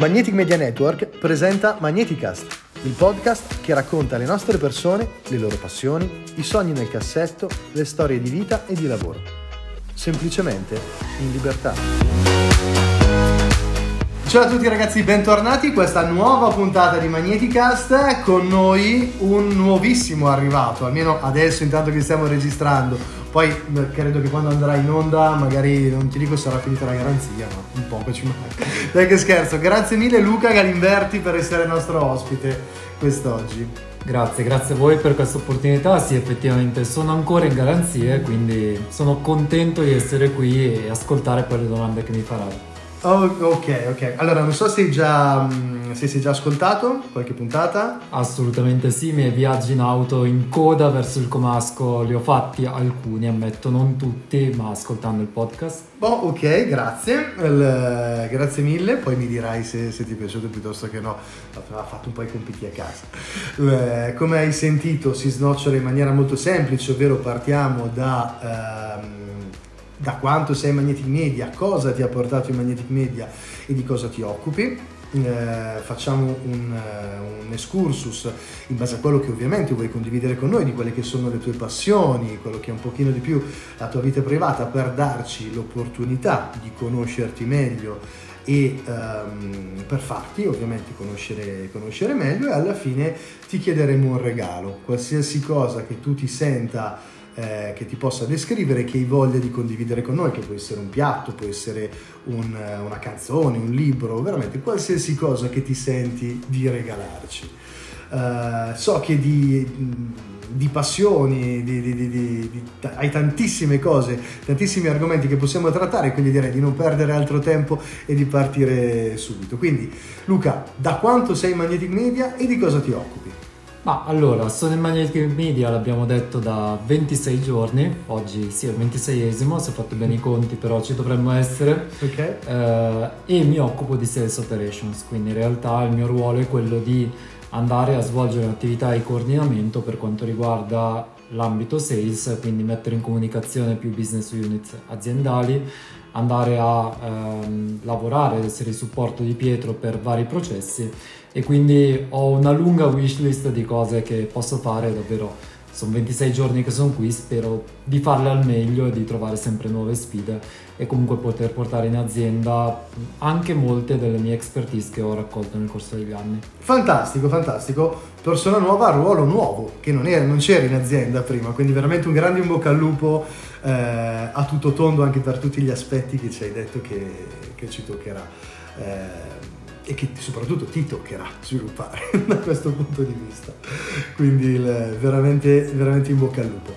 Magnetic Media Network presenta Magneticast, il podcast che racconta le nostre persone, le loro passioni, i sogni nel cassetto, le storie di vita e di lavoro. Semplicemente in libertà. Ciao a tutti ragazzi, bentornati in questa nuova puntata di Magneticast. Con noi un nuovissimo arrivato, almeno adesso intanto che stiamo registrando. Poi credo che quando andrà in onda magari, non ti dico sarà finita la garanzia, ma un poco ci manca. Dai che scherzo, grazie mille Luca Galimberti per essere nostro ospite quest'oggi. Grazie a voi per questa opportunità. Sì, effettivamente sono ancora in garanzia, quindi sono contento di essere qui e ascoltare poi le domande che mi farai. Oh, ok. Allora, non so se sei già ascoltato qualche puntata. Assolutamente sì, i miei viaggi in auto in coda verso il Comasco li ho fatti alcuni, ammetto, non tutti, ma ascoltando il podcast. Oh, ok, grazie. Grazie mille. Poi mi dirai se ti è piaciuto piuttosto che no. Ha fatto un po' i compiti a casa. Come hai sentito, si snocciola in maniera molto semplice, ovvero partiamo da quanto sei Magnetic Media, cosa ti ha portato in Magnetic Media e di cosa ti occupi. Facciamo un excursus in base a quello che ovviamente vuoi condividere con noi, di quelle che sono le tue passioni, quello che è un pochino di più la tua vita privata, per darci l'opportunità di conoscerti meglio e per farti ovviamente conoscere meglio. E alla fine ti chiederemo un regalo, qualsiasi cosa che tu ti senta che ti possa descrivere, che hai voglia di condividere con noi, che può essere un piatto, può essere una canzone, un libro, veramente qualsiasi cosa che ti senti di regalarci. So che di passioni, hai tantissime cose, tantissimi argomenti che possiamo trattare, quindi direi di non perdere altro tempo e di partire subito. Quindi Luca, da quanto sei Magnetic Media e di cosa ti occupi? Ma allora, sono in Magnetic Media, l'abbiamo detto, da 26 giorni, oggi sì è il 26esimo, se ho fatto bene i conti, però ci dovremmo essere, okay. E mi occupo di Sales Operations, quindi in realtà il mio ruolo è quello di andare a svolgere un'attività di coordinamento per quanto riguarda l'ambito sales, quindi mettere in comunicazione più business units aziendali, andare a lavorare, essere il supporto di Pietro per vari processi. E quindi ho una lunga wishlist di cose che posso fare, davvero sono 26 giorni che sono qui, spero di farle al meglio e di trovare sempre nuove sfide e comunque poter portare in azienda anche molte delle mie expertise che ho raccolto nel corso degli anni. Fantastico, persona nuova, ruolo nuovo, che non c'era in azienda prima, quindi veramente un grande in bocca al lupo a tutto tondo, anche per tutti gli aspetti che ci hai detto che ci toccherà. E che soprattutto ti toccherà sviluppare da questo punto di vista, quindi veramente in bocca al lupo.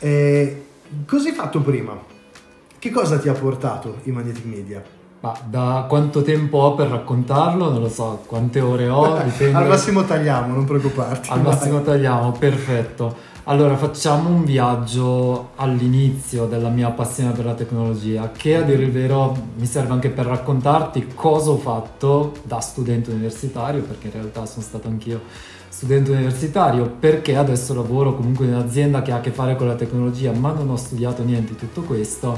Cosa hai fatto prima? Che cosa ti ha portato in Magnetic Media? Ma da quanto tempo ho per raccontarlo? Non lo so, quante ore ho, dipende. Al massimo tagliamo, non preoccuparti. Al massimo tagliamo, perfetto. Allora facciamo un viaggio all'inizio della mia passione per la tecnologia, che a dire il vero mi serve anche per raccontarti cosa ho fatto da studente universitario, perché in realtà sono stato anch'io studente universitario, perché adesso lavoro comunque in un'azienda che ha a che fare con la tecnologia, ma non ho studiato niente di tutto questo,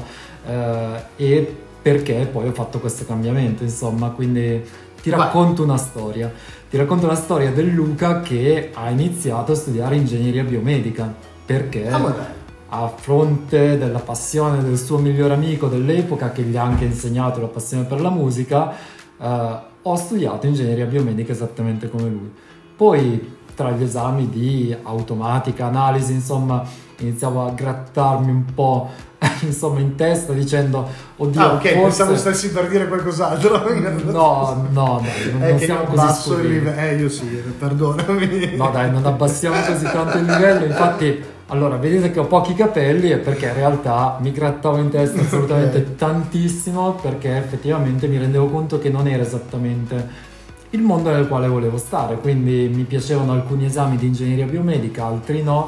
e perché poi ho fatto questo cambiamento, insomma, quindi ti racconto una storia. Ti racconto la storia del Luca che ha iniziato a studiare ingegneria biomedica, perché a fronte della passione del suo migliore amico dell'epoca, che gli ha anche insegnato la passione per la musica, ho studiato ingegneria biomedica esattamente come lui. Poi tra gli esami di automatica, analisi, insomma, iniziavo a grattarmi un po' insomma in testa dicendo oddio, ok, forse... pensavo stessi per dire qualcos'altro. No, dai, non siamo così abbasso il livello. Io sì, perdonami. No dai, non abbassiamo così tanto il livello. Infatti, allora, vedete che ho pochi capelli e perché in realtà mi grattavo in testa assolutamente tantissimo, perché effettivamente mi rendevo conto che non era esattamente il mondo nel quale volevo stare. Quindi mi piacevano alcuni esami di ingegneria biomedica, altri no.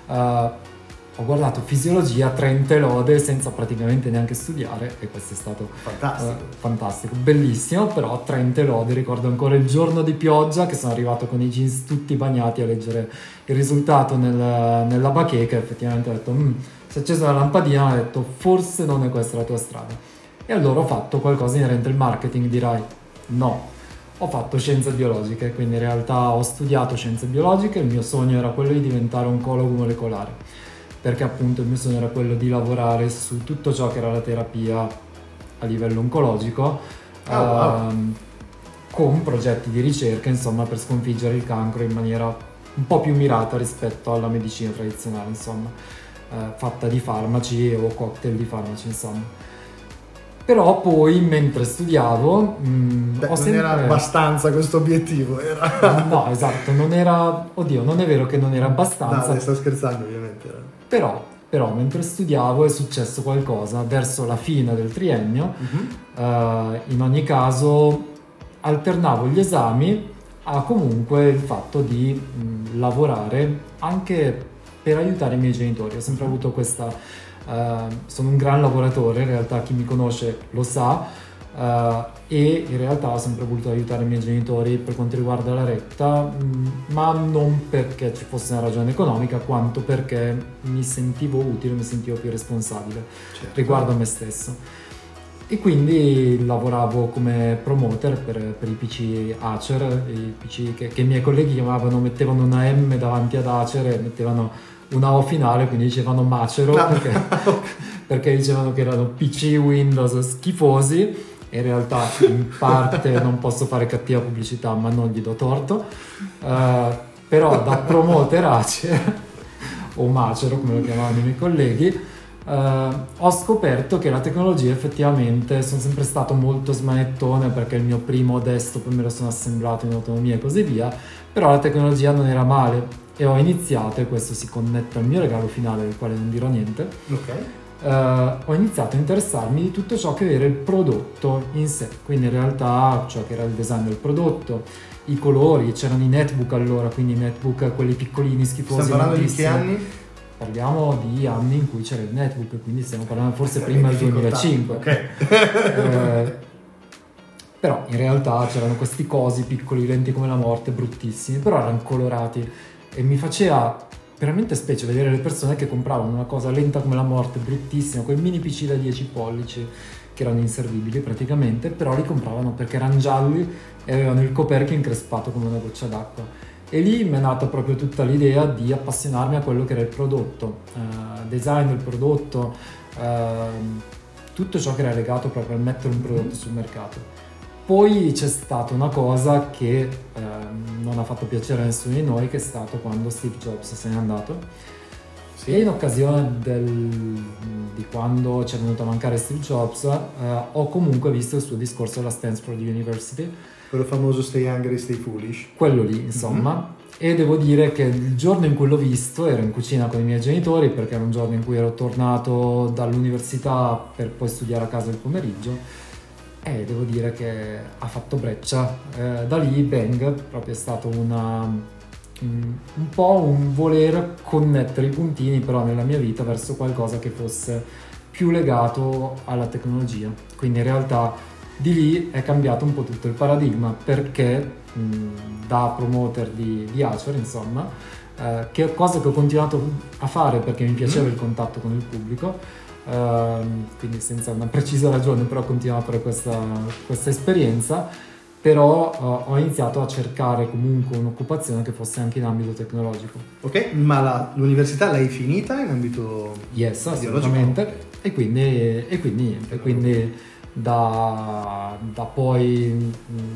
Ho guardato fisiologia, 30 lode senza praticamente neanche studiare, e questo è stato fantastico, bellissimo, però 30 lode. Ricordo ancora il giorno di pioggia che sono arrivato con i jeans tutti bagnati a leggere il risultato nella bacheca. Effettivamente ho detto si è accesa la lampadina, ho detto forse non è questa la tua strada, e allora ho fatto qualcosa inerente al marketing. Dirai no, ho fatto scienze biologiche, quindi in realtà ho studiato scienze biologiche, il mio sogno era quello di diventare oncologo molecolare, perché appunto il mio sogno era quello di lavorare su tutto ciò che era la terapia a livello oncologico, con progetti di ricerca, insomma, per sconfiggere il cancro in maniera un po' più mirata rispetto alla medicina tradizionale, insomma, fatta di farmaci o cocktail di farmaci, insomma. Però poi, mentre studiavo, non era abbastanza questo obiettivo, era... No, esatto, non era... Oddio, non è vero che non era abbastanza. No, sto scherzando, ovviamente. Però, mentre studiavo è successo qualcosa verso la fine del triennio. In ogni caso, alternavo gli esami a comunque il fatto di lavorare anche per aiutare i miei genitori. Ho sempre avuto questa... sono un gran lavoratore, in realtà chi mi conosce lo sa, e in realtà ho sempre voluto aiutare i miei genitori per quanto riguarda la retta, ma non perché ci fosse una ragione economica, quanto perché mi sentivo utile, mi sentivo più responsabile riguardo a me stesso. E quindi lavoravo come promoter per i PC Acer, i PC che i miei colleghi chiamavano, mettevano una M davanti ad Acer e mettevano una O finale, quindi dicevano macero, perché dicevano che erano PC Windows schifosi, e in realtà in parte non posso fare cattiva pubblicità, ma non gli do torto, però da promoter Acer, o macero come lo chiamavano i miei colleghi, ho scoperto che la tecnologia effettivamente, sono sempre stato molto smanettone perché il mio primo desktop me lo sono assemblato in autonomia e così via, però la tecnologia non era male e ho iniziato, e questo si connette al mio regalo finale del quale non dirò niente, ho iniziato a interessarmi di tutto ciò che era il prodotto in sé, quindi in realtà ciò che era il design del prodotto, i colori, c'erano i netbook allora, quindi i netbook quelli piccolini schifosi. Stiamo parlando di che anni? Parliamo di anni in cui c'era il netbook, quindi stiamo parlando forse prima del 2005. Però in realtà c'erano questi cosi piccoli, lenti come la morte, bruttissimi, però erano colorati e mi faceva veramente specie vedere le persone che compravano una cosa lenta come la morte, bruttissima, quei mini PC da 10 pollici che erano inservibili praticamente, però li compravano perché erano gialli e avevano il coperchio increspato come una goccia d'acqua. E lì mi è nata proprio tutta l'idea di appassionarmi a quello che era il prodotto, design del prodotto, tutto ciò che era legato proprio al mettere un prodotto sul mercato. Poi c'è stata una cosa che non ha fatto piacere a nessuno di noi, che è stato quando Steve Jobs se n'è andato. E in occasione di quando ci è venuto a mancare Steve Jobs, ho comunque visto il suo discorso alla Stanford University. Quello famoso Stay Hungry, Stay Foolish. Quello lì, insomma. E devo dire che il giorno in cui l'ho visto ero in cucina con i miei genitori, perché era un giorno in cui ero tornato dall'università per poi studiare a casa il pomeriggio. E devo dire che ha fatto breccia. Da lì, bang, proprio è stato un po' un voler connettere i puntini però nella mia vita verso qualcosa che fosse più legato alla tecnologia. Quindi in realtà di lì è cambiato un po' tutto il paradigma, perché da promoter di Acer, insomma, che cosa che ho continuato a fare perché mi piaceva il contatto con il pubblico, quindi senza una precisa ragione, però continuavo a fare questa esperienza. Però ho iniziato a cercare comunque un'occupazione che fosse anche in ambito tecnologico. Ok, ma l'università l'hai finita in ambito Yes, assolutamente. E quindi niente, quindi da poi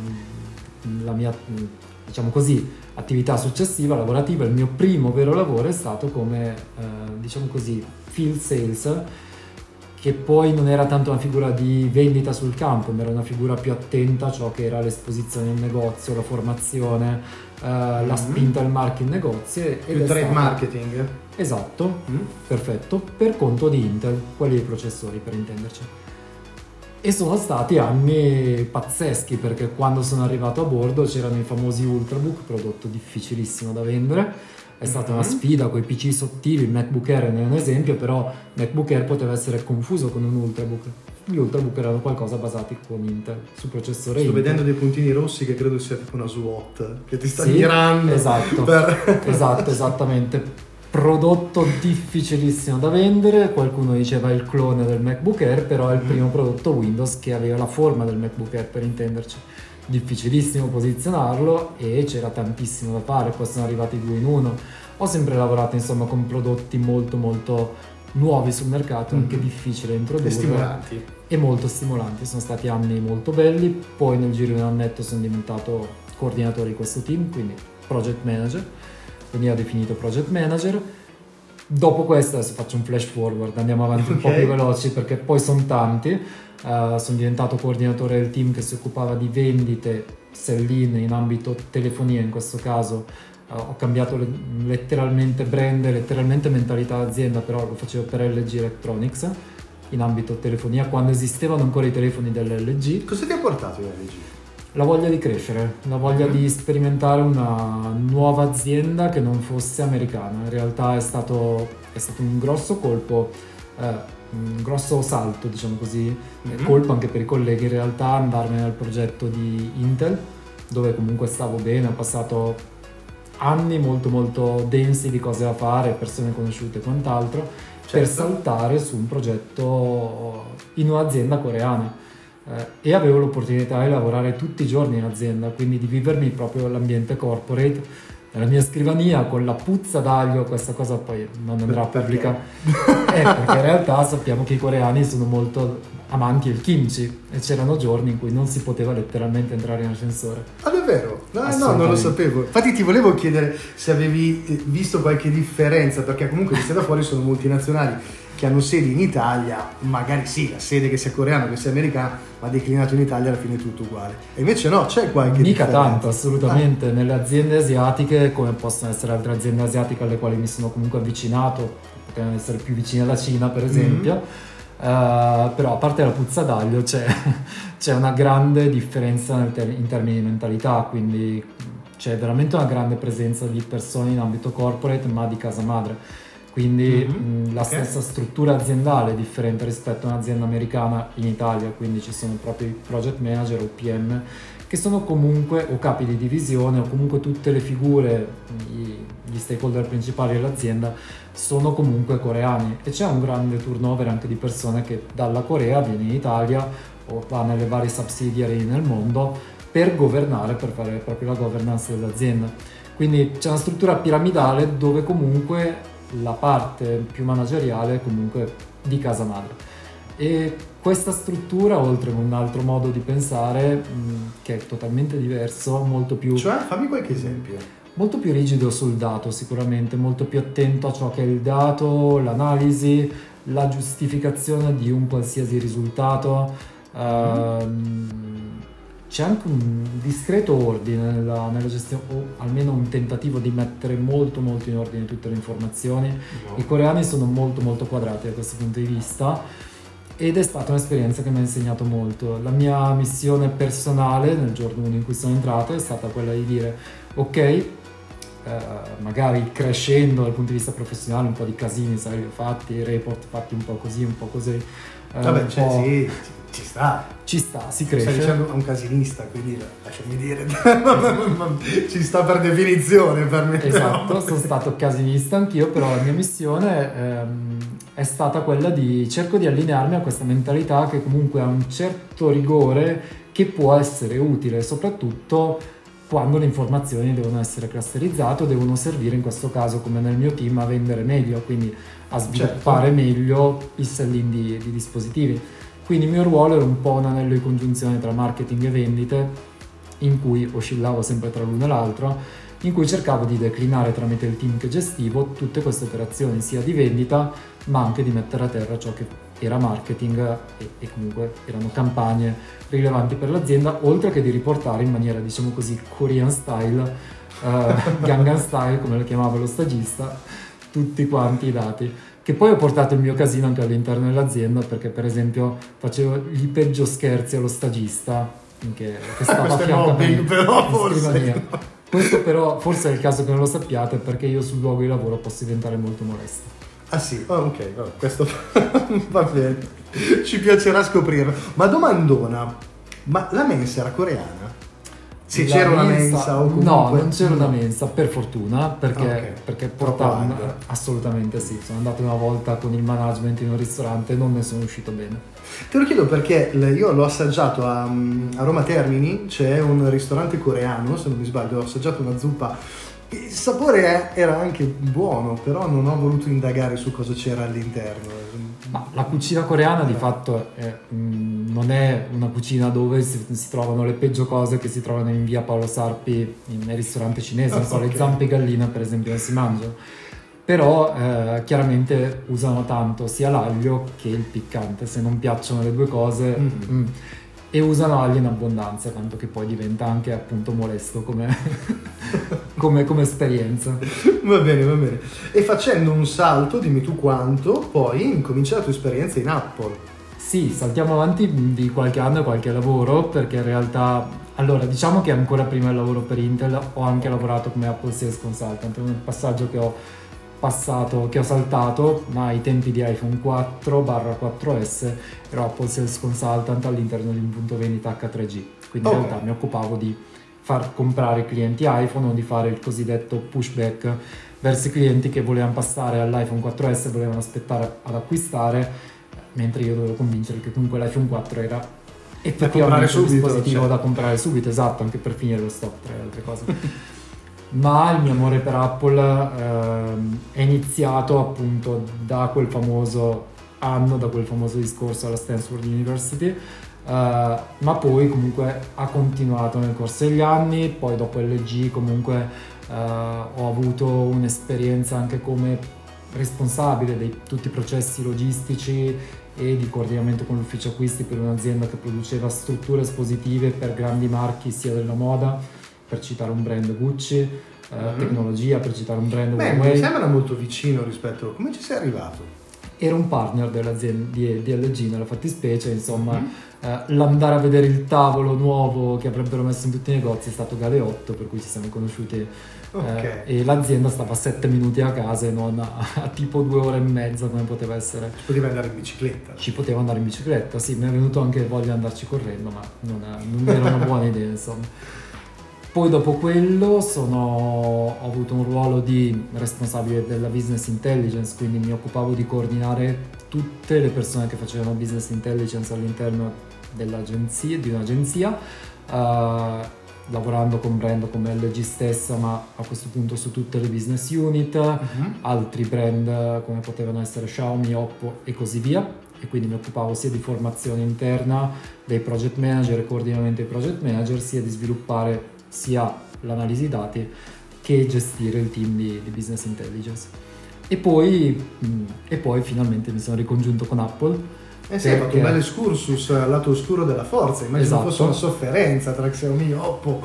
la mia, diciamo così, attività successiva lavorativa, il mio primo vero lavoro è stato come, diciamo così, field sales, che poi non era tanto una figura di vendita sul campo, ma era una figura più attenta a ciò che era l'esposizione in negozio, la formazione, la spinta al marchio in negozio. Più trade marketing. Esatto, perfetto, per conto di Intel, quelli dei processori per intenderci. E sono stati anni pazzeschi, perché quando sono arrivato a bordo c'erano i famosi Ultrabook, prodotto difficilissimo da vendere. È stata una sfida con i PC sottili, il MacBook Air ne è un esempio, però MacBook Air poteva essere confuso con un Ultrabook. Gli Ultrabook erano qualcosa basati con Intel, su processore Intel. Sto vedendo dei puntini rossi che credo sia tipo una SWAT, che ti sta mirando. Esatto, esatto, esattamente. Prodotto difficilissimo da vendere, qualcuno diceva il clone del MacBook Air, però è il primo prodotto Windows che aveva la forma del MacBook Air, per intenderci. difficilissimo posizionarlo e c'era tantissimo da fare, poi sono arrivati 2 in 1. Ho sempre lavorato insomma con prodotti molto molto nuovi sul mercato, anche difficile da introdurre. E stimolanti. E molto stimolanti, sono stati anni molto belli. Poi nel giro di un annetto sono diventato coordinatore di questo team, quindi project manager, veniva definito project manager. Dopo questo, adesso faccio un flash forward, andiamo avanti un po' più veloci perché poi sono tanti. Sono diventato coordinatore del team che si occupava di vendite sell-in in ambito telefonia, in questo caso ho cambiato letteralmente brand, letteralmente mentalità d'azienda, però lo facevo per LG Electronics in ambito telefonia, quando esistevano ancora i telefoni dell'LG. Cosa ti ha portato l'LG? La voglia di crescere, la voglia di sperimentare una nuova azienda che non fosse americana. In realtà è stato un grosso colpo, un grosso salto, diciamo così, colpo anche per i colleghi, in realtà andarmene al progetto di Intel, dove comunque stavo bene, ho passato anni molto molto densi di cose da fare, persone conosciute e quant'altro, per saltare su un progetto in un'azienda coreana. E avevo l'opportunità di lavorare tutti i giorni in azienda, quindi di vivermi proprio l'ambiente corporate, nella mia scrivania con la puzza d'aglio. Questa cosa poi non andrà pubblica, perché in realtà sappiamo che i coreani sono molto amanti del kimchi e c'erano giorni in cui non si poteva letteralmente entrare in ascensore. Ah, davvero? No, non lo sapevo. Infatti ti volevo chiedere se avevi visto qualche differenza, perché comunque viste da fuori sono multinazionali che hanno sedi in Italia, magari sì, la sede che sia coreana, che sia americana, ma declinato in Italia alla fine è tutto uguale. E invece no, c'è qualche Mica differenza. tanto, assolutamente. Nelle aziende asiatiche, come possono essere altre aziende asiatiche alle quali mi sono comunque avvicinato, potevano essere più vicine alla Cina per esempio, però a parte la puzza d'aglio c'è una grande differenza in termini di mentalità, quindi c'è veramente una grande presenza di persone in ambito corporate ma di casa madre. Quindi la stessa struttura aziendale è differente rispetto a un'azienda americana in Italia, quindi ci sono proprio i project manager o PM che sono comunque o capi di divisione o comunque tutte le figure, gli stakeholder principali dell'azienda sono comunque coreani, e c'è un grande turnover anche di persone che dalla Corea viene in Italia o va nelle varie subsidiary nel mondo per governare, per fare proprio la governance dell'azienda. Quindi c'è una struttura piramidale dove comunque la parte più manageriale è comunque di casa madre, e questa struttura, oltre a un altro modo di pensare che è totalmente diverso, molto più, cioè fammi qualche esempio. Molto più rigido sul dato, sicuramente molto più attento a ciò che è il dato, l'analisi, la giustificazione di un qualsiasi risultato. C'è anche un discreto ordine nella gestione, o almeno un tentativo di mettere molto in ordine tutte le informazioni. I coreani sono molto quadrati da questo punto di vista, ed è stata un'esperienza che mi ha insegnato molto. La mia missione personale nel giorno 1 in cui sono entrato è stata quella di dire ok, magari crescendo dal punto di vista professionale un po' di casini, sai, li ho fatti, report fatti un po' così, Vabbè, sì, ci sta, si cresce. Stai dicendo a un casinista, quindi lasciami dire, ci sta per definizione per me. Esatto, sono stato casinista anch'io, però la mia missione è stata quella di cerco di allinearmi a questa mentalità che comunque ha un certo rigore che può essere utile, soprattutto quando le informazioni devono essere clusterizzate o devono servire, in questo caso come nel mio team, a vendere meglio, quindi a sviluppare meglio il sell-in di dispositivi. Quindi il mio ruolo era un po' un anello di congiunzione tra marketing e vendite, in cui oscillavo sempre tra l'uno e l'altro, in cui cercavo di declinare tramite il team che gestivo tutte queste operazioni, sia di vendita ma anche di mettere a terra ciò che era marketing e comunque erano campagne rilevanti per l'azienda, oltre che di riportare in maniera, diciamo così, Korean style, Gangnam style, come lo chiamava lo stagista, tutti quanti i dati. Che poi ho portato il mio casino anche all'interno dell'azienda, perché per esempio facevo i peggio scherzi allo stagista che stava a fianco a me in scrivania. Questo però forse è il caso che non lo sappiate, perché io sul luogo di lavoro posso diventare molto molesto. Ah sì, ok, questo va bene, ci piacerà scoprirlo. Ma domandona, ma la mensa era coreana? Se c'era una mensa o comunque... No, non c'era una mensa, per fortuna, perché portavo... Troppo. Assolutamente sì, sono andato una volta con il management in un ristorante e non ne sono uscito bene. Te lo chiedo perché io l'ho assaggiato a Roma Termini, c'è un ristorante coreano, se non mi sbaglio, ho assaggiato una zuppa. Il sapore era anche buono, però non ho voluto indagare su cosa c'era all'interno. Ma la cucina coreana di fatto non è una cucina dove si trovano le peggio cose che si trovano in via Paolo Sarpi nei ristoranti cinesi, non so, le zampe gallina per esempio non si mangiano, però chiaramente usano tanto sia l'aglio che il piccante, se non piacciono le due cose e usano aglio in abbondanza, tanto che poi diventa anche appunto molesto come esperienza. Va bene. E facendo un salto, dimmi tu quanto, poi incomincia la tua esperienza in Apple. Sì, saltiamo avanti di qualche anno e qualche lavoro, perché in realtà, allora diciamo che ancora prima del lavoro per Intel ho anche lavorato come Apple Sales Consultant, un passaggio che ho saltato, ma ai tempi di iPhone 4/4S ero Apple Sales Consultant all'interno di un punto vendita H3G, quindi in realtà mi occupavo di far comprare clienti iPhone o di fare il cosiddetto pushback verso i clienti che volevano passare all'iPhone 4S e volevano aspettare ad acquistare, mentre io dovevo convincere che comunque l'iPhone 4 era effettivamente un dispositivo da comprare subito, esatto, anche per finire lo stock tra le altre cose. Ma il mio amore per Apple è iniziato appunto da quel famoso anno, da quel famoso discorso alla Stanford University, ma poi comunque ha continuato nel corso degli anni. Poi dopo LG comunque ho avuto un'esperienza anche come responsabile di tutti i processi logistici e di coordinamento con l'ufficio acquisti per un'azienda che produceva strutture espositive per grandi marchi sia della moda, per citare un brand Gucci, tecnologia, per citare un brand Huawei. Mi sembra molto vicino rispetto a come ci sei arrivato. Era un partner dell'azienda di LG nella fattispecie, insomma, l'andare a vedere il tavolo nuovo che avrebbero messo in tutti i negozi è stato Galeotto, per cui ci siamo conosciuti e l'azienda stava a 7 minuti a casa e non a tipo 2 ore e mezza come poteva essere. Ci poteva andare in bicicletta. Ci poteva andare in bicicletta, sì, mi è venuto anche voglia di andarci correndo, ma non era una buona idea, insomma. Poi dopo quello ho avuto un ruolo di responsabile della business intelligence, quindi mi occupavo di coordinare tutte le persone che facevano business intelligence all'interno di un'agenzia, lavorando con brand come LG stessa, ma a questo punto su tutte le business unit, altri brand come potevano essere Xiaomi, Oppo e così via. E quindi mi occupavo sia di formazione interna dei project manager e coordinamento dei project manager, sia di sviluppare sia l'analisi dati che gestire il team di business intelligence. E poi finalmente mi sono ricongiunto con Apple. Sì, hai fatto un bel excursus al lato oscuro della forza, immagino fosse una sofferenza tra Xiaomi e Oppo.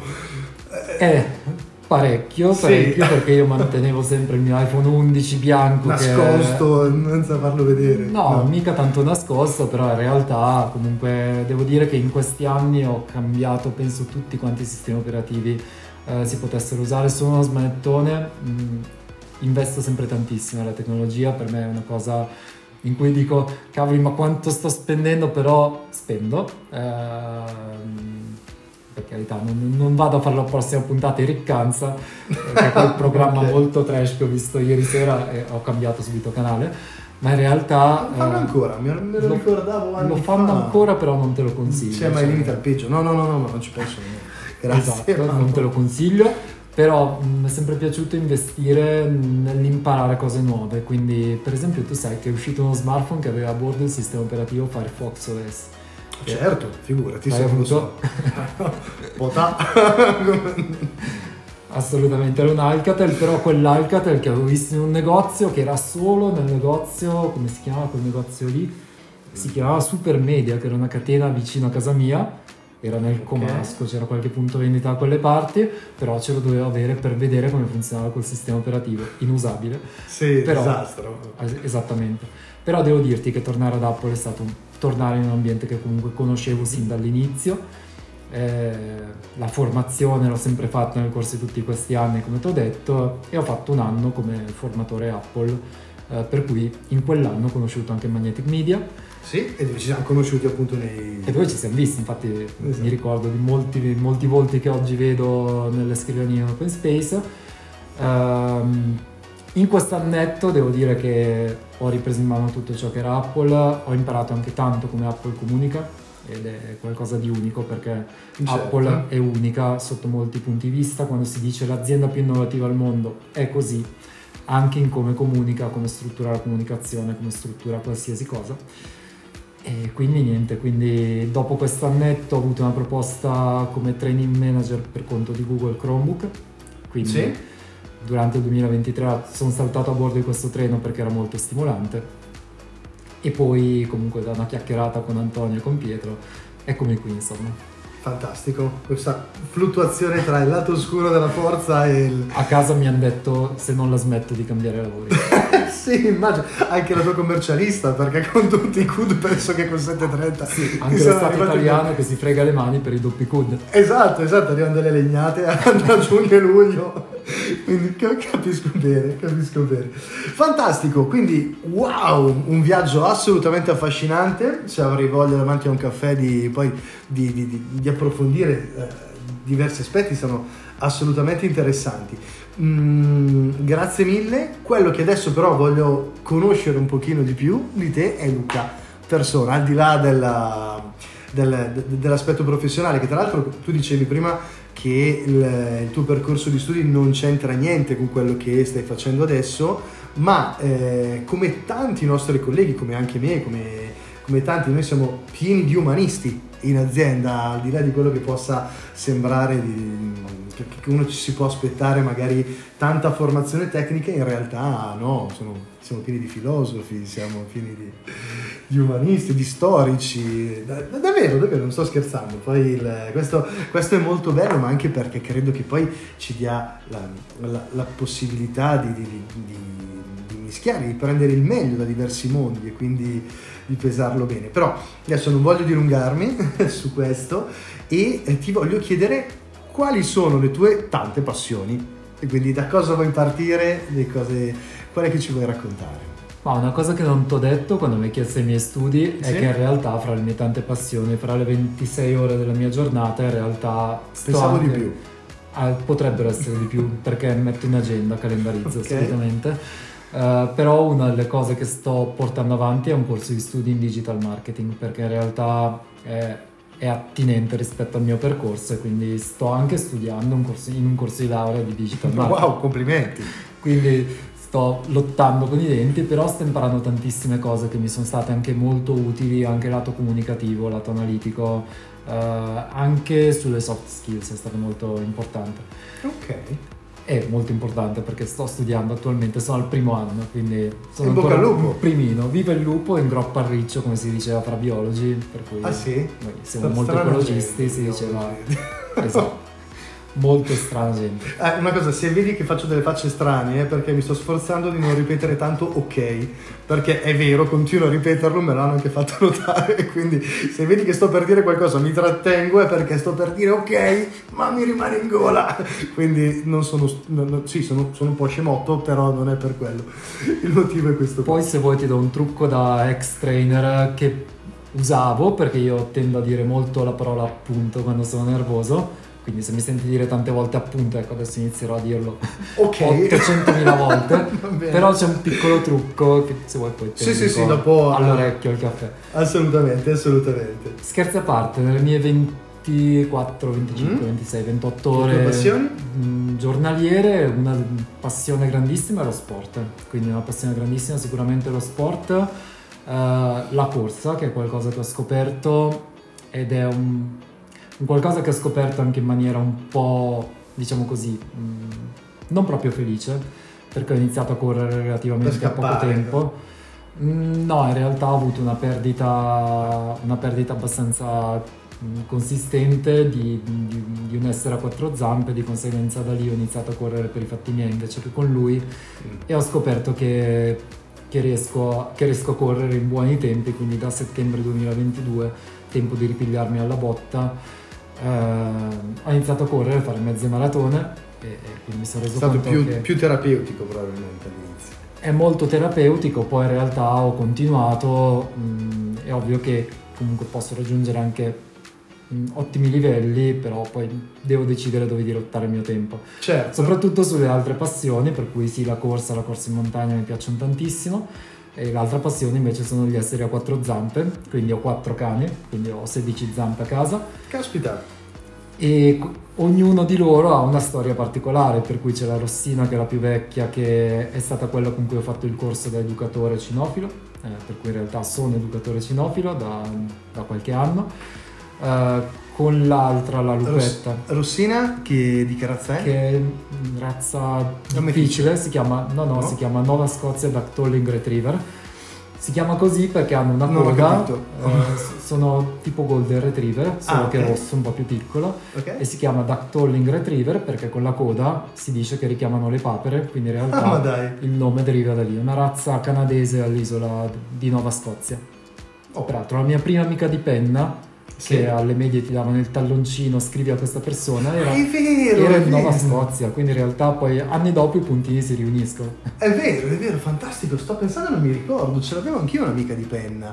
Parecchio, perché io mantenevo sempre il mio iPhone 11 bianco nascosto, senza farlo vedere. No, mica tanto nascosto, però in realtà comunque devo dire che in questi anni ho cambiato penso tutti quanti i sistemi operativi si potessero usare. Sono uno smanettone, investo sempre tantissimo nella tecnologia, per me è una cosa in cui dico cavoli ma quanto sto spendendo, però spendo. Per carità, non vado a fare la prossima puntata in riccanza, perché è quel programma molto trash che ho visto ieri sera e ho cambiato subito canale, ma in realtà... Lo fanno ancora, me lo ricordavo anni Lo fanno fa. Ancora, però non te lo consiglio. C'è mai limite al peggio? No, non ci posso. Grazie. Esatto, non te lo consiglio, però mi è sempre piaciuto investire nell'imparare cose nuove, quindi per esempio tu sai che è uscito uno smartphone che aveva a bordo il sistema operativo Firefox OS. Certo, figurati, hai avuto? Potà. Assolutamente, era un Alcatel, però quell'Alcatel che avevo visto in un negozio, che era solo nel negozio, come si chiamava quel negozio lì? Si chiamava Super Media, che era una catena vicino a casa mia, era nel Comasco, c'era qualche punto vendita da quelle parti, però ce lo dovevo avere per vedere come funzionava quel sistema operativo, inusabile. Sì, però, disastro. Esattamente. Però devo dirti che tornare ad Apple è stato tornare in un ambiente che comunque conoscevo sin dall'inizio. La formazione l'ho sempre fatta nel corso di tutti questi anni, come ti ho detto, e ho fatto un anno come formatore Apple, per cui in quell'anno ho conosciuto anche Magnetic Media Sì, e dove ci siamo conosciuti appunto E dove ci siamo visti, infatti Esatto. mi ricordo di molti volti che oggi vedo nelle scrivanie open space. In quest'annetto devo dire che ho ripreso in mano tutto ciò che era Apple, ho imparato anche tanto come Apple comunica ed è qualcosa di unico perché Certo. Apple è unica sotto molti punti di vista. Quando si dice l'azienda più innovativa al mondo è così, anche in come comunica, come struttura la comunicazione, come struttura qualsiasi cosa. E quindi niente, quindi dopo quest'annetto ho avuto una proposta come training manager per conto di Google Chromebook, quindi Sì. durante il 2023 sono saltato a bordo di questo treno perché era molto stimolante e poi comunque da una chiacchierata con Antonio e con Pietro eccomi qui insomma. Fantastico, questa fluttuazione tra il lato oscuro della forza e il... A casa mi hanno detto se non la smetto di cambiare lavori. Sì, immagino, anche la tua commercialista, perché con tutti i CUD penso che con 730... Sì, anche lo Stato italiano che si frega le mani per i doppi CUD. Esatto, arrivano delle legnate a giugno e luglio, quindi capisco bene. Fantastico, quindi wow, un viaggio assolutamente affascinante, se avrei voglia davanti a un caffè di approfondire diversi aspetti, sono assolutamente interessanti. Grazie mille. Quello che adesso però voglio conoscere un pochino di più di te è Luca persona, al di là dell'aspetto professionale, che tra l'altro tu dicevi prima che il tuo percorso di studi non c'entra niente con quello che stai facendo adesso, ma come tanti nostri colleghi, come anche me, come tanti, noi siamo pieni di umanisti in azienda, al di là di quello che possa sembrare che uno ci si può aspettare magari tanta formazione tecnica, in realtà no, siamo pieni di filosofi, siamo pieni di umanisti, di storici, davvero, non sto scherzando. Poi questo è molto bello, ma anche perché credo che poi ci dia la possibilità di mischiare, di prendere il meglio da diversi mondi e quindi di pesarlo bene. Però adesso non voglio dilungarmi su questo e ti voglio chiedere quali sono le tue tante passioni e quindi da cosa vuoi partire, quale che ci vuoi raccontare. Ma una cosa che non t'ho detto quando mi hai chiesto i miei studi è Sì? che in realtà fra le mie tante passioni, fra le 26 ore della mia giornata, in realtà Pensavo di più. Potrebbero essere di più perché metto in agenda, calendarizzo Ok. assolutamente. Però una delle cose che sto portando avanti è un corso di studi in digital marketing perché in realtà è attinente rispetto al mio percorso e quindi sto anche studiando in un corso di laurea di digital marketing. Wow, complimenti. Quindi sto lottando con i denti, però sto imparando tantissime cose che mi sono state anche molto utili, anche lato comunicativo, lato analitico, anche sulle soft skills è stato molto importante. Ok. È molto importante perché sto studiando attualmente, sono al primo anno, quindi sono In bocca ancora al lupo. un primino. Viva il lupo in groppa al riccio, come si diceva fra biologi, per cui Ah sì? noi siamo molto Strana ecologisti, gente, si diceva. biologi. Esatto. Molto strana gente. Una cosa, se vedi che faccio delle facce strane è perché mi sto sforzando di non ripetere tanto ok, perché è vero, continuo a ripeterlo, me l'hanno anche fatto notare, e quindi se vedi che sto per dire qualcosa mi trattengo è perché sto per dire ok, ma mi rimane in gola, quindi non sono, sì, sono un po' scemotto, però non è per quello, il motivo è questo. Poi se vuoi ti do un trucco da ex trainer che usavo, perché io tendo a dire molto la parola appunto quando sono nervoso. Quindi se mi senti dire tante volte appunto, ecco adesso inizierò a dirlo Ok. 800.000 volte, Va bene. però c'è un piccolo trucco che se vuoi poi te lo Sì, dico dopo all'orecchio il caffè. Assolutamente. Scherzi a parte, nelle mie 24, 25, 26, 28 Le ore tue passioni? Giornaliere, una passione grandissima è lo sport, quindi una passione grandissima sicuramente lo sport, la corsa che è qualcosa che ho scoperto ed è un qualcosa che ho scoperto anche in maniera un po', diciamo così, non proprio felice, perché ho iniziato a correre relativamente Per a poco scappare. tempo. No, in realtà ho avuto una perdita abbastanza consistente di un essere a quattro zampe, di conseguenza da lì ho iniziato a correre per i fatti miei invece che con lui e ho scoperto che riesco a correre in buoni tempi, quindi da settembre 2022, tempo di ripigliarmi alla botta. Ho iniziato a correre, a fare mezze maratone e quindi mi sono reso È stato conto che più terapeutico probabilmente all'inizio. è molto terapeutico, poi in realtà ho continuato, è ovvio che comunque posso raggiungere anche ottimi livelli, però poi devo decidere dove dirottare il mio tempo. Certo. Soprattutto sulle altre passioni, per cui sì, la corsa in montagna mi piacciono tantissimo, e l'altra passione invece sono gli esseri a quattro zampe, quindi ho 4 cani, quindi ho 16 zampe a casa. Caspita. E ognuno di loro ha una storia particolare, per cui c'è la Rossina, che è la più vecchia, che è stata quella con cui ho fatto il corso da educatore cinofilo, per cui in realtà sono educatore cinofilo da qualche anno. Con l'altra, la lupetta, Rossina, di che razza è? che è razza difficile, si chiama si chiama Nova Scotia Duck-Tolling Retriever. Si chiama così perché hanno una Non ho coda, capito. sono tipo Golden Retriever, solo che ok. rosso, un po' più piccolo, Ok. e si chiama Duck-Tolling Retriever perché con la coda si dice che richiamano le papere, quindi in Ma realtà dai. il nome deriva da lì. È una razza canadese all'isola di Nova Scozia. Peraltro la mia prima amica di penna, Sì. che alle medie ti davano il talloncino, scrivi a questa persona, era È vero, in è Nova vero. Scozia, quindi in realtà poi anni dopo i puntini si riuniscono. È vero, fantastico. Sto pensando, non mi ricordo. Ce l'avevo anch'io un'amica di penna.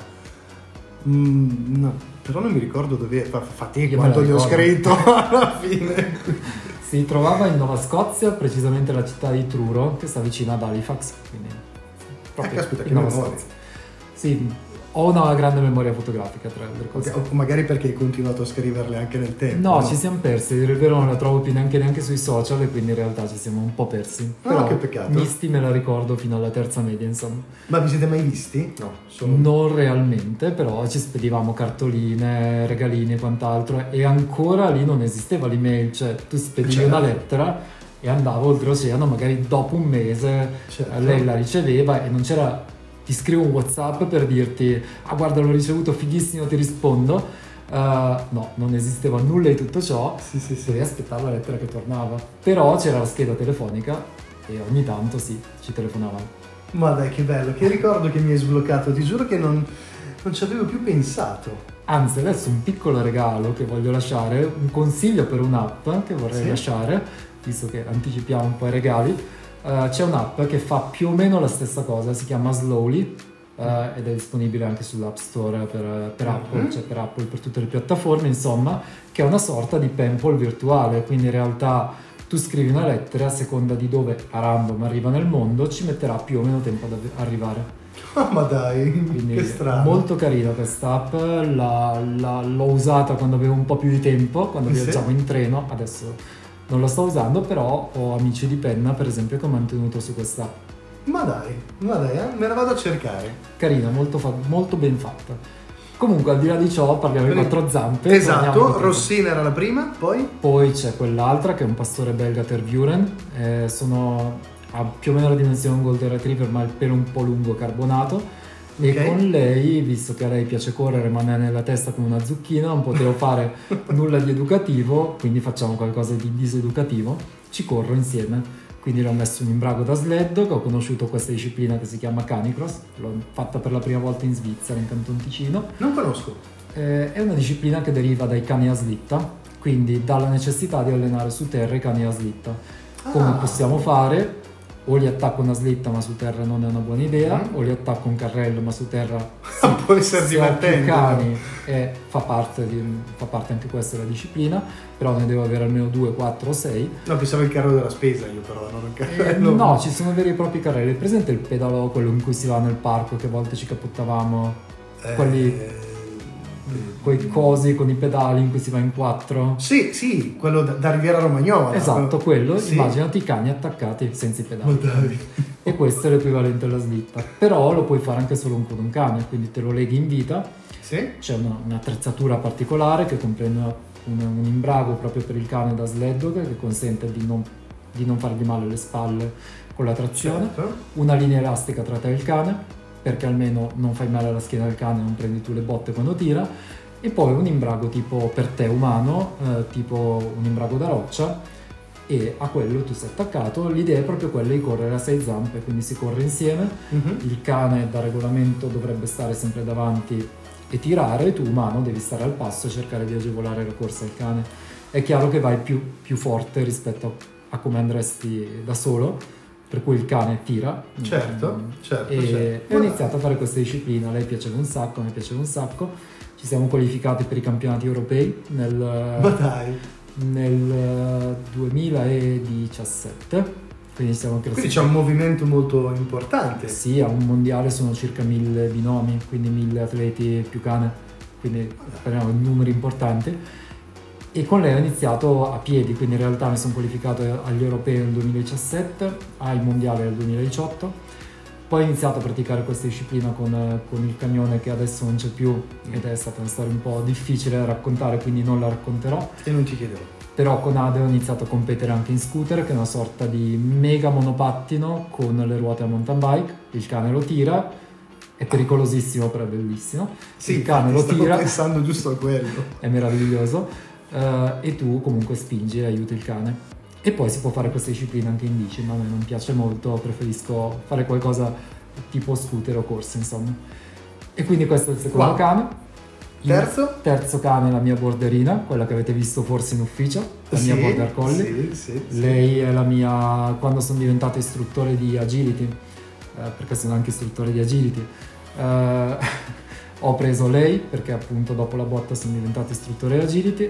No, però non mi ricordo dove. Fate Io me quanto la gli ho ricordo. scritto alla fine. Si trovava in Nova Scozia, precisamente la città di Truro, che sta vicino ad Halifax, quindi proprio Caspita, che in Nova memoria. Scozia. Sì, ho una grande memoria fotografica, tra le altre cose. Ok, o magari perché hai continuato a scriverle anche nel tempo. No, ci siamo persi, a dire il vero non la trovo più neanche sui social, e quindi in realtà ci siamo un po' persi. Però che peccato. Misty me la ricordo fino alla terza media, insomma. Ma vi siete mai visti? No, solo. Non realmente, però ci spedivamo cartoline, regalini e quant'altro, e ancora lì non esisteva l'email, cioè tu spedivi Certo. una lettera e andava oltreoceano, magari dopo un mese Certo. lei la riceveva e non c'era ti scrivo un WhatsApp per dirti ah guarda l'ho ricevuto, fighissimo, ti rispondo. No, non esisteva nulla di tutto ciò. Sì. Devi aspettare la lettera che tornava, però c'era la scheda telefonica e ogni tanto sì, ci telefonavano. Ma dai, che bello, che ricordo che mi hai sbloccato. Ti giuro che non ci avevo più pensato. Anzi, adesso un piccolo regalo che voglio lasciare, un consiglio per un'app che vorrei Sì. lasciare, visto che anticipiamo un po' i regali. C'è un'app che fa più o meno la stessa cosa, si chiama Slowly, ed è disponibile anche sull'App Store per Apple, cioè per Apple, per tutte le piattaforme, insomma, che è una sorta di penpal virtuale, quindi in realtà tu scrivi una lettera, a seconda di dove a random arriva nel mondo, ci metterà più o meno tempo ad arrivare. Ma dai, Quindi che strano. molto carina questa app, l'ho usata quando avevo un po' più di tempo, quando Sì. viaggiavo in treno, adesso non la sto usando, però ho amici di penna per esempio che ho mantenuto su questa app. Ma dai, me la vado a cercare. Carina, molto ben fatta. Comunque al di là di ciò parliamo di Quindi- quattro zampe. torniamo Esatto, ai quattro zampe. Rossina era la prima, poi? Poi c'è quell'altra che è un pastore belga Tervuren, ha più o meno la dimensione di un Golden Retriever ma il pelo un po' lungo carbonato. E Ok. con lei, visto che a lei piace correre ma ne ha nella testa come una zucchina, non potevo fare nulla di educativo, quindi facciamo qualcosa di diseducativo, ci corro insieme. Quindi le ho messo un imbrago da sled, ho conosciuto questa disciplina che si chiama Canicross, l'ho fatta per la prima volta in Svizzera, in Canton Ticino. Non conosco. È una disciplina che deriva dai cani a slitta, quindi dalla necessità di allenare su terra i cani a slitta. Come Ah. possiamo fare? O li attacco una slitta ma su terra non è una buona idea, Mm. o li attacco un carrello ma su terra Può essere se ho più divertente. cani fa parte anche questa della disciplina, però ne devo avere almeno 2, 4 o 6. No, pensavo il carro della spesa io però, non il carrello. No, ci sono veri e propri carrelli. Presente il pedalò, quello in cui si va nel parco, che a volte ci capottavamo? Quei cosi con i pedali in cui si va in 4. Sì, quello da Riviera Romagnola. Esatto, quello. Sì. Immaginati i cani attaccati senza i Ma pedali. dai. E questo è l'equivalente alla slitta. Però lo puoi fare anche solo con un cane, quindi te lo leghi in vita. Sì? C'è un'attrezzatura particolare che comprende un imbrago proprio per il cane da sled dog, che consente di non fargli male alle spalle con la trazione. Certo. Una linea elastica tra te e il cane, perché almeno non fai male alla schiena del cane, non prendi tu le botte quando tira, e poi un imbrago tipo per te umano, tipo un imbrago da roccia, e a quello tu sei attaccato. L'idea è proprio quella di correre a 6 zampe, quindi si corre insieme, Mhm. il cane da regolamento dovrebbe stare sempre davanti e tirare, tu umano devi stare al passo e cercare di agevolare la corsa al cane. È chiaro che vai più forte rispetto a come andresti da solo, per cui il cane tira. Certo. E ho iniziato a fare questa disciplina, a lei piaceva un sacco, a me piaceva un sacco. Ci siamo qualificati per i campionati europei Ma dai. nel 2017, quindi siamo cresciuti. Quindi c'è un movimento molto importante. Sì, a un mondiale sono circa 1000 binomi, quindi 1000 atleti più cane, quindi parliamo di numeri importanti. E con lei ho iniziato a piedi, quindi in realtà mi sono qualificato agli europei nel 2017, al mondiale nel 2018, poi ho iniziato a praticare questa disciplina con il camione che adesso non c'è più ed è stata una storia un po' difficile da raccontare, quindi non la racconterò. E non ti chiederò. Però con Ade ho iniziato a competere anche in scooter, che è una sorta di mega monopattino con le ruote a mountain bike, il cane lo tira, è pericolosissimo però è bellissimo, Sì, il cane lo tira, stavo pensando giusto a quello. è meraviglioso. E tu comunque spingi e aiuti il cane. E poi si può fare questa disciplina anche in bici, ma a me non piace molto, preferisco fare qualcosa tipo scooter o corsa, insomma. E quindi questo è il secondo cane. Terzo cane è la mia borderina, quella che avete visto forse in ufficio, la mia border collie. Sì. Lei è la mia, quando sono diventato istruttore di agility, perché sono anche istruttore di agility, ho preso lei perché appunto dopo la botta sono diventato istruttore di agility,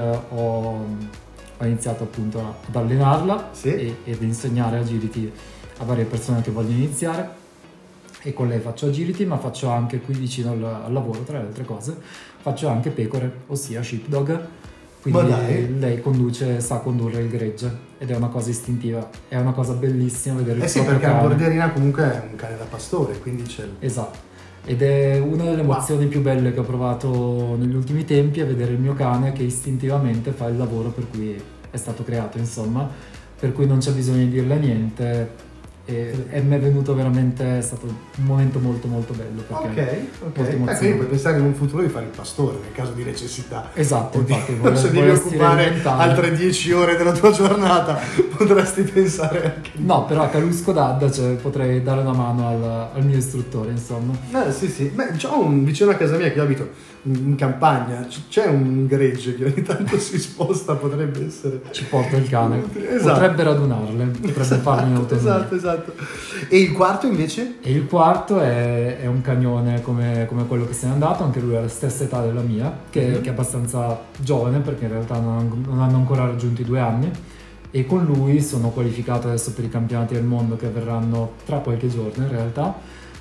ho iniziato appunto ad allenarla ed insegnare agility a varie persone che vogliono iniziare, e con lei faccio agility, ma faccio anche qui vicino al lavoro, tra le altre cose, faccio anche pecore, ossia sheepdog. Quindi lei sa condurre il gregge ed è una cosa istintiva, è una cosa bellissima vedere il proprio perché cane. la borderina comunque è un cane da pastore, quindi c'è... Esatto. Ed è una delle emozioni più belle che ho provato negli ultimi tempi, è vedere il mio cane che istintivamente fa il lavoro per cui è stato creato, insomma, per cui non c'è bisogno di dirle niente, e mi è venuto veramente, è stato un momento molto molto bello, perché quindi puoi pensare in un futuro di fare il pastore nel caso di necessità. Esatto, infatti se devi occupare altre 10 ore della tua giornata potresti pensare anche no, però a Calusco d'Adda potrei dare una mano al mio istruttore, insomma. Sì. Beh, vicino a casa mia, che io abito in campagna, c'è un gregge che ogni tanto si sposta, potrebbe essere... Ci porta il cane, potrebbe radunarle, potrebbe farle in autonomia. Esatto. E il quarto invece? E il quarto è un cagnone come quello che se n'è andato, anche lui ha la stessa età della mia, che è abbastanza giovane perché in realtà non hanno ancora raggiunto i 2 anni, e con lui sono qualificato adesso per i campionati del mondo che avverranno tra qualche giorno in realtà,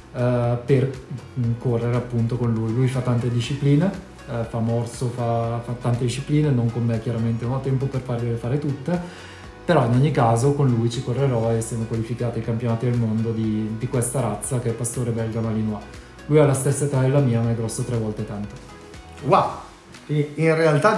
per correre appunto con lui. Lui fa tante discipline, fa morso, fa tante discipline, non con me chiaramente, non ho tempo per fargliele fare tutte, però in ogni caso con lui ci correrò e siamo qualificati ai campionati del mondo di questa razza che è pastore belga malinois. Lui ha la stessa età della mia, ma è grosso 3 volte tanto. Wow! In realtà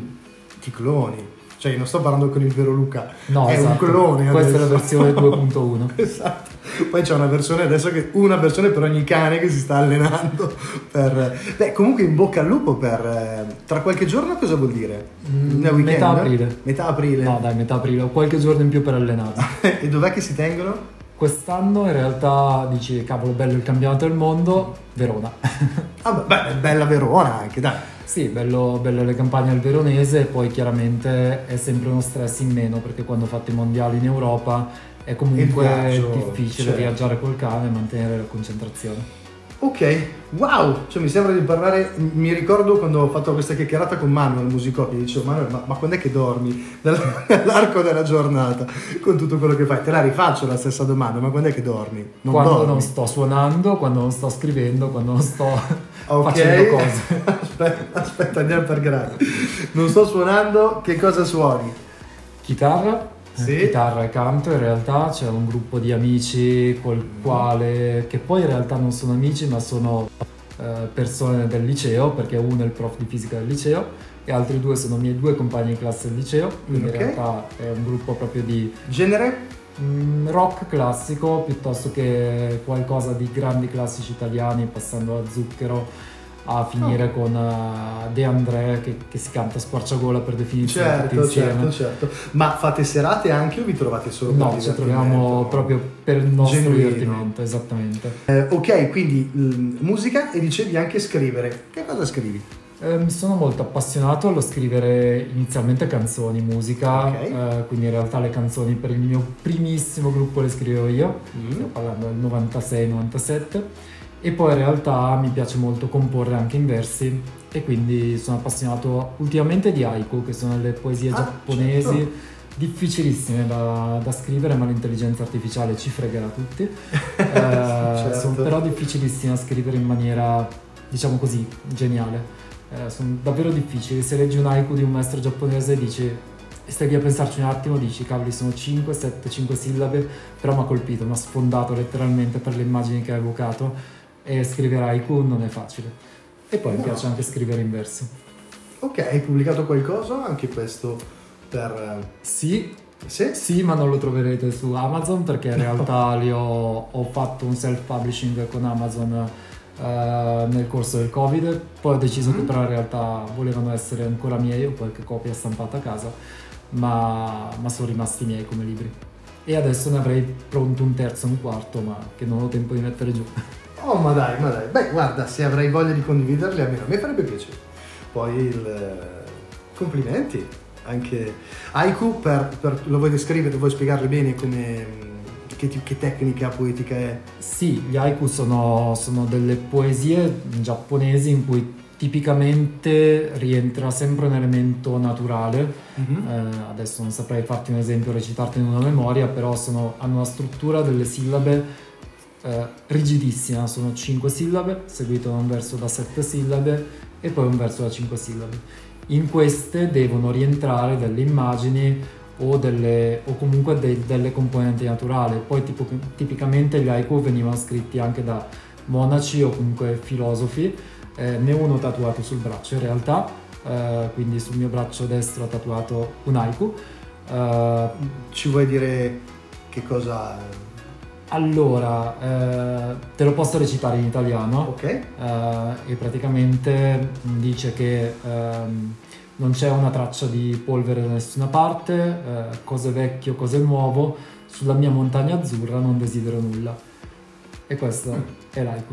ti cloni. Cioè, non sto parlando con il vero Luca, no, è esatto. un clone. Questa adesso. è la versione 2.1. Esatto. Poi c'è una versione adesso una versione per ogni cane che si sta allenando. Comunque in bocca al lupo per tra qualche giorno. Cosa vuol dire? Metà aprile. Metà aprile? No dai, metà aprile, ho qualche giorno in più per allenarmi. E dov'è che si tengono? Quest'anno in realtà dici, cavolo, bello il campionato del mondo, Verona. Beh, bella Verona anche, dai. Sì, bello le campagne al veronese, e poi chiaramente è sempre uno stress in meno, perché quando ho fatto i mondiali in Europa è comunque difficile viaggiare col cane e mantenere la concentrazione. Ok, wow, cioè mi sembra di parlare, mi ricordo quando ho fatto questa chiacchierata con Manuel Musicò, che dicevo, Manuel, ma quando è che dormi nell'arco della giornata con tutto quello che fai? Te la rifaccio la stessa domanda, ma quando è che dormi? Quando dormi? non sto suonando, quando non sto scrivendo, quando non sto facendo cose. Aspetta, andiamo per gradi. Non sto suonando, che cosa suoni? Chitarra. Sì. Chitarra e canto. In realtà c'è un gruppo di amici col quale, che poi in realtà non sono amici ma sono persone del liceo, perché uno è il prof di fisica del liceo e altri 2 sono i miei 2 compagni di classe del liceo, quindi in realtà è un gruppo proprio di genere rock classico piuttosto che qualcosa di grandi classici italiani, passando a Zucchero a finire con De André che si canta a squarciagola per definizione tutti insieme. Certo. Ma fate serate anche o vi trovate solo per divertimento? No, ci troviamo proprio per il nostro divertimento, esattamente. Ok, quindi musica, e dicevi anche scrivere. Che cosa scrivi? Mi sono molto appassionato allo scrivere inizialmente canzoni, musica, Ok. quindi in realtà le canzoni per il mio primissimo gruppo le scrivevo io, Mm. stiamo parlando del 96-97, e poi in realtà mi piace molto comporre anche in versi e quindi sono appassionato ultimamente di haiku, che sono le poesie giapponesi, certo. difficilissime da scrivere, ma l'intelligenza artificiale ci fregherà tutti. Certo. Sono però difficilissime da scrivere in maniera, diciamo così, geniale. Sono davvero difficili. Se leggi un haiku di un maestro giapponese e stai lì a pensarci un attimo, dici cavoli, sono 5, 7, 5 sillabe, però mi ha colpito, mi ha sfondato letteralmente per le immagini che ha evocato, e scrivere haiku non è facile. E poi mi No. piace anche scrivere in verso. Ok, hai pubblicato qualcosa? Anche questo per... Sì, Sì? sì, ma non lo troverete su Amazon perché in realtà ho fatto un self-publishing con Amazon nel corso del Covid, poi ho deciso che però in realtà volevano essere ancora miei, ho qualche copia stampata a casa, ma sono rimasti miei come libri. E adesso ne avrei pronto un terzo e un quarto, ma che non ho tempo di mettere giù. Oh, ma dai, ma dai. Beh, guarda, se avrai voglia di condividerli, almeno a me farebbe piacere. Poi complimenti. Anche haiku, lo vuoi descrivere, vuoi spiegarle bene come... Che tecnica poetica è? Sì, gli haiku sono delle poesie giapponesi in cui tipicamente rientra sempre un elemento naturale. Adesso non saprei farti un esempio, recitarti in una memoria, però hanno una struttura delle sillabe rigidissima, sono 5 sillabe, seguito da un verso da 7 sillabe e poi un verso da 5 sillabe. In queste devono rientrare delle immagini o comunque delle componenti naturali. Poi tipicamente gli haiku venivano scritti anche da monaci o comunque filosofi. Ne ho uno tatuato sul braccio in realtà, quindi sul mio braccio destro ho tatuato un haiku. Ci vuoi dire che cosa... Allora, te lo posso recitare in italiano. Ok? E praticamente dice che non c'è una traccia di polvere da nessuna parte, cos'è vecchio, cos'è nuovo, sulla mia montagna azzurra non desidero nulla. E questo è l'haiku.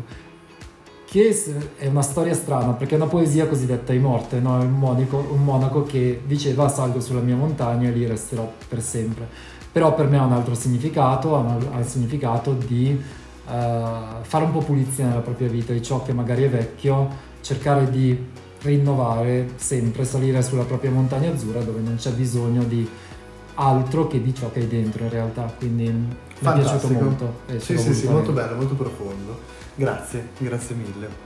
Che è una storia strana perché è una poesia cosiddetta di morte, no? È un monaco che diceva salgo sulla mia montagna e lì resterò per sempre. Però per me ha un altro significato, ha il significato di fare un po' pulizia nella propria vita, di ciò che magari è vecchio, cercare di rinnovare sempre, salire sulla propria montagna azzurra dove non c'è bisogno di altro che di ciò che hai dentro in realtà, quindi mi è piaciuto molto. Sì, molto bello, molto profondo. Grazie mille.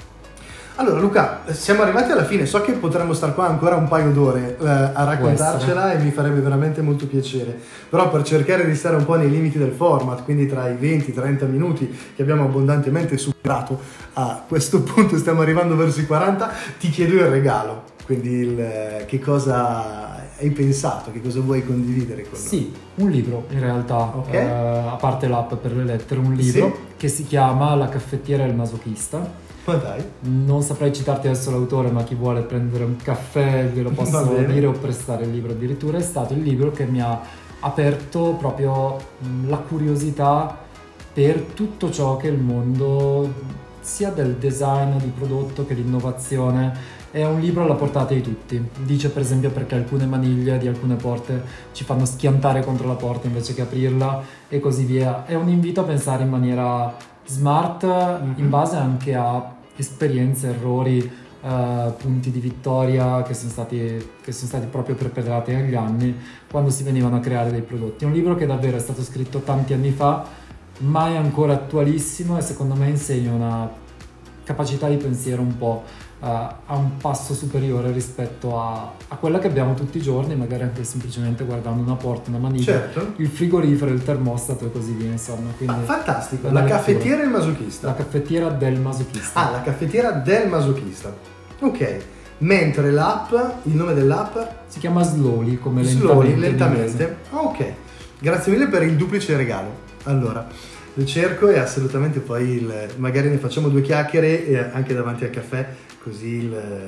Allora Luca, siamo arrivati alla fine, so che potremmo stare qua ancora un paio d'ore a raccontarcela e mi farebbe veramente molto piacere, però per cercare di stare un po' nei limiti del format, quindi tra i 20-30 minuti che abbiamo abbondantemente superato, a questo punto stiamo arrivando verso i 40, ti chiedo il regalo, quindi che cosa hai pensato, che cosa vuoi condividere con noi? Sì, un libro in realtà, Okay. A parte l'app per le lettere, un libro Sì. che si chiama La caffettiera e il masochista. Ma dai, Non saprei citarti adesso l'autore, ma chi vuole prendere un caffè glielo Va posso bene. dire o prestare il libro. Addirittura è stato il libro che mi ha aperto proprio la curiosità per tutto ciò che il mondo, sia del design di prodotto che l'innovazione, è un libro alla portata di tutti. Dice per esempio perché alcune maniglie di alcune porte ci fanno schiantare contro la porta invece che aprirla e così via. È un invito a pensare in maniera smart, in base anche a esperienze, errori, punti di vittoria che sono stati proprio perpetrati negli anni quando si venivano a creare dei prodotti. È un libro che davvero è stato scritto tanti anni fa, ma è ancora attualissimo e secondo me insegna una capacità di pensiero un po' a un passo superiore rispetto a quella che abbiamo tutti i giorni, magari anche semplicemente guardando una porta, una maniglia, certo. il frigorifero, il termostato e così via, insomma. Quindi Fantastico, una la lettura. caffettiera e il masochista. La caffettiera del masochista. Ah, la caffettiera del masochista. Ok, mentre l'app, il nome dell'app? Si chiama Slowly, come Slowly, lentamente. in inglese. lentamente. Ah, ok, grazie mille per il duplice regalo. Allora, lo cerco e assolutamente poi magari ne facciamo due chiacchiere anche davanti al caffè, così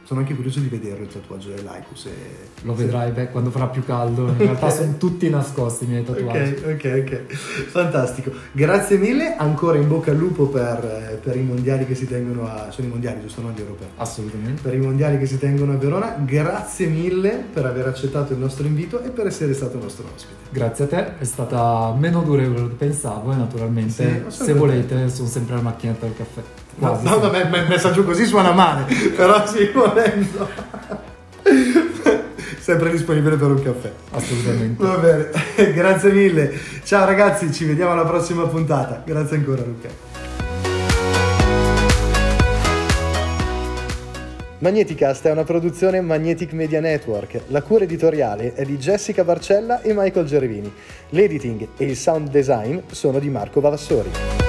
Sono anche curioso di vederlo il tatuaggio dell'Aicus. Lo vedrai quando farà più caldo. In realtà sono tutti nascosti i miei tatuaggi. Ok. Fantastico. Grazie mille. Ancora in bocca al lupo per i mondiali che si tengono sono i mondiali, giusto? Non gli europei. Assolutamente. Per i mondiali che si tengono a Verona. Grazie mille per aver accettato il nostro invito e per essere stato nostro ospite. Grazie a te. È stata meno durevole di pensavo e naturalmente se volete sono sempre alla macchinetta del caffè. Quasi. No, vabbè, il messaggio così suona male, però sì, volendo. Sempre disponibile per un caffè. Assolutamente. Va bene, grazie mille. Ciao ragazzi, ci vediamo alla prossima puntata. Grazie ancora Luca. Magneticast è una produzione Magnetic Media Network. La cura editoriale è di Jessica Barcella e Michael Gervini. L'editing e il sound design sono di Marco Vavassori.